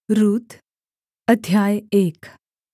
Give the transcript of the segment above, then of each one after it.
रूत अध्याय 1।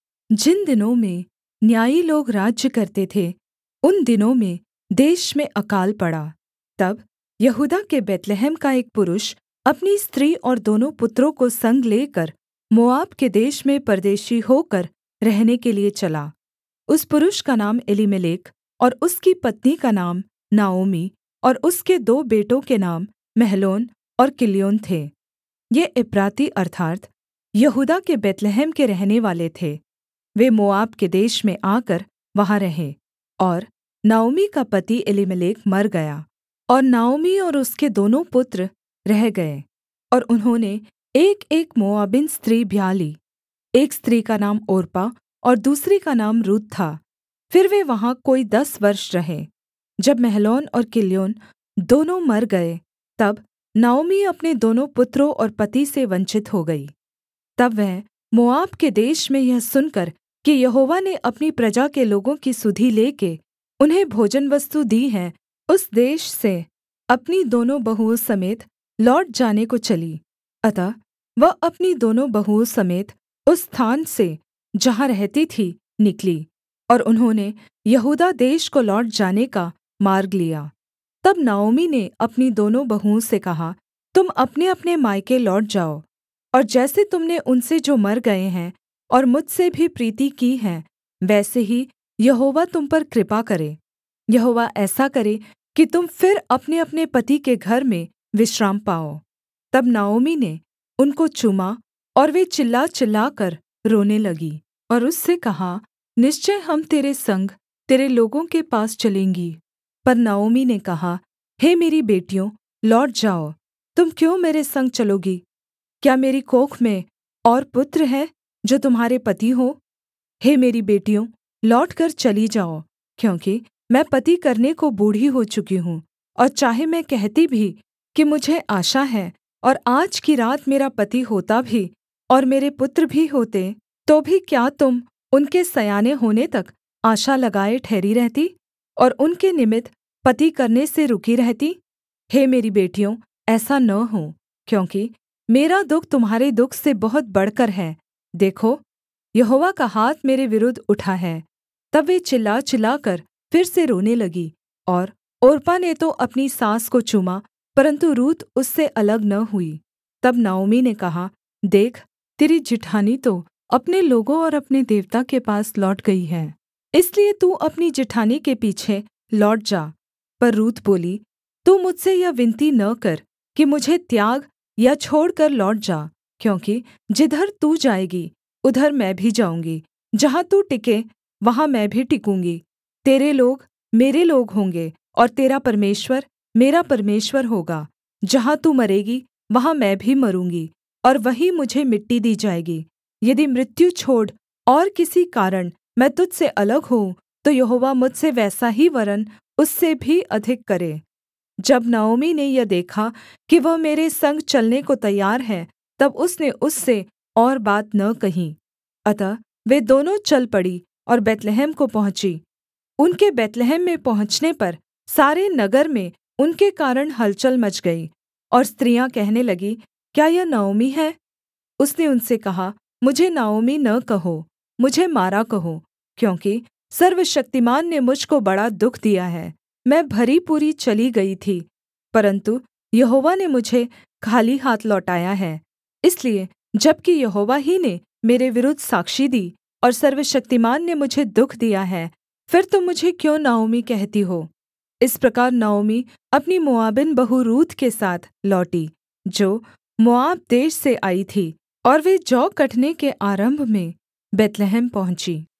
जिन दिनों में न्यायी लोग राज्य करते थे उन दिनों में देश में अकाल पड़ा। तब यहूदा के बैतलहम का एक पुरुष अपनी स्त्री और दोनों पुत्रों को संग लेकर मोआब के देश में परदेशी होकर रहने के लिये चला। उस पुरुष का नाम एलीमेलेक और उसकी पत्नी का नाम नाओमी और उसके दो बेटों के नाम महलोन और किल्योन थे। ये एप्राती अर्थात् यहूदा के बैतलहम के रहनेवाले थे। वे मोआब के देश में आकर वहाँ रहे। और नाओमी का पति एलीमेलेक मर गया और नाओमी और उसके दोनों पुत्र रह गए। और उन्होंने एकएक मोआबिन स्त्री ब्याह ली। एक स्त्री का नाम ओर्पा और दूसरी का नाम रूत था। फिर वे वहाँ कोई 10 वर्ष रहे। जब महलोन और किल्योन दोनों मर गए तब नाओमी अपने दोनों पुत्रों और पति से वंचित हो गई। तब वह मोआब के देश में यह सुनकर कि यहोवा ने अपनी प्रजा के लोगों की सुधि लेके उन्हें भोजनवस्तु दी है, उस देश से अपनी दोनों बहुओं समेत लौट जाने को चली। अतः वह अपनी दोनों बहुओं समेत उस स्थान से जहाँ रहती थी निकली, और उन्होंने यहूदा देश को लौट जाने का मार्ग लिया। तब नाओमी ने अपनी दोनों बहुओं से कहा, तुम अपनेअपने मायके लौट जाओ, और जैसे तुमने उनसे जो मर गए हैं और मुझसे भी प्रीति की है, वैसे ही यहोवा तुम पर कृपा करे। यहोवा ऐसा करे कि तुम फिर अपनेअपने पति के घर में विश्राम पाओ। तब नाओमी ने उनको चूमा और वे चिल्ला चिल्लाकर रोने लगी और उससे कहा, निश्चय हम तेरे संग तेरे लोगों के पास चलेंगी। पर नाओमी ने कहा, हे मेरी बेटियों, लौट जाओ। तुम क्यों मेरे संग चलोगी? क्या मेरी कोख में और पुत्र हैं जो तुम्हारे पति हो? हे मेरी बेटियों, लौटकर चली जाओ, क्योंकि मैं पति करने को बूढ़ी हो चुकी हूँ। और चाहे मैं कहती भी कि मुझे आशा है और आज की रात मेरा पति होता भी और मेरे पुत्र भी होते, तो भी क्या तुम उनके सयाने होने तक आशा लगाए ठहरी रहती और उनके निमित्त पति करने से रुकी रहती? हे मेरी बेटियों, ऐसा न हो, क्योंकि मेरा दुःख तुम्हारे दुःख से बहुत बढ़कर है। देखो, यहोवा का हाथ मेरे विरुद्ध उठा है। तब वे चिल्ला चिल्लाकर फिर से रोने लगी। और ओर्पा ने तो अपनी सास को चूमा, परन्तु रूत उससे अलग न हुई। तब नाओमी ने कहा, देख, तेरी जिठानी तो अपने लोगों और अपने देवता के पास लौट गई है, इसलिए तू अपनी जिठानी के पीछे लौट जा। पर रूत बोली, तू मुझसे यह विनती न कर कि मुझे त्याग या छोड़कर लौट जा, क्योंकि जिधर तू जाएगी उधर मैं भी जाऊँगी, जहाँ तू टिके वहाँ मैं भी टिकूँगी। तेरे लोग मेरे लोग होंगे और तेरा परमेश्वर मेरा परमेश्वर होगा। जहाँ तू मरेगी वहाँ मैं भी मरूँगी, और वहीं मुझे मिट्टी दी जाएगी। यदि मृत्यु छोड़ और किसी कारण मैं तुझ से अलग होऊँ, तो यहोवा मुझसे वैसा ही वरन् उससे भी अधिक करे। जब नाओमी ने यह देखा कि वह मेरे संग चलने को तैयार है, तब उसने उससे और बात न कही। अतः वे दोनों चल पड़ी और बैतलहम को पहुँची। उनके बैतलहम में पहुँचने पर सारे नगर में उनके कारण हलचल मच गई, और स्त्रियाँ कहने लगीं, क्या यह नाओमी है? उसने उनसे कहा, मुझे नाओमी न कहो, मुझे मारा कहो, क्योंकि सर्वशक्तिमान ने मुझ को बड़ा दुःख दिया है। मैं भरी पूरी चली गई थी, परन्तु यहोवा ने मुझे खाली हाथ लौटाया है। इसलिए जबकि यहोवा ही ने मेरे विरुद्ध साक्षी दी और सर्वशक्तिमान ने मुझे दुःख दिया है, फिर तुम मुझे क्यों नाओमी कहती हो? इस प्रकार नाओमी अपनी मोआबिन बहू रूत के साथ लौटी, जो मोआब देश से आई थी, और वे जौ कटने के आरम्भ में बैतलहम पहुँची।